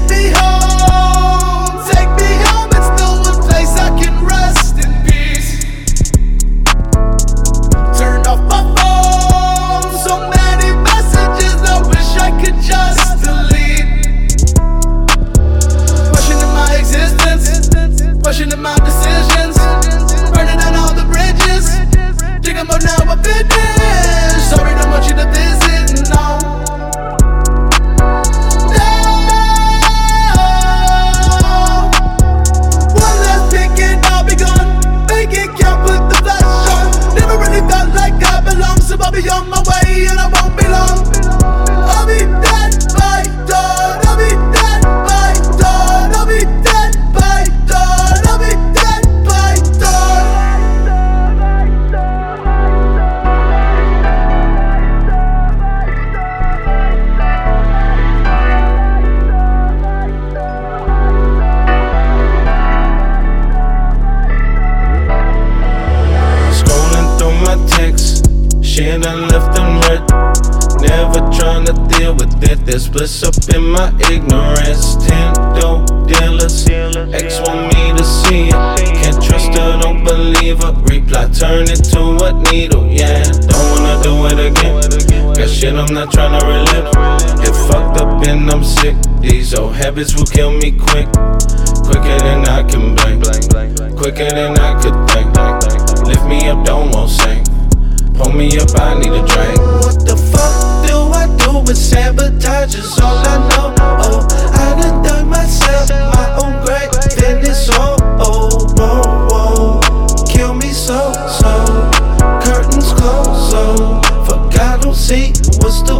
me home, take me home. It's the one place I can rest in peace. Turned off my phone, so many messages I wish I could just delete. Questioning my existence, questioning my decisions, burning down all the bridges. Think about now I finished. Sorry, don't want you to visit, no. One last ticket, I'll be gone. Make it count, put the flash on. Never really felt like I belong, so I'll be on my way and I won't be long. I'll be dead by dawn. I'll be dead by dawn. I'll be dead by dawn. I'll be dead by dawn. Scrolling through my texts, shit I left them read. Never trying to deal with it, there's bliss up in my ignorance. 10 dope dealers, ex want me to see it. Can't trust her, don't believe her. Reply, turn it to a needle, yeah. Don't wanna do it again. Got shit I'm not trying to relive. Get fucked up and I'm sick. These old habits will kill me quick. Quicker than I can blink, quicker than I could think. Lift me up, don't want sink. Pull me up, I need a drink. What the fuck do I do with sabotage is all I know. Oh, I done dug myself my own grave, then it's all kill me so. Curtains closed, so fuck I don't see what's the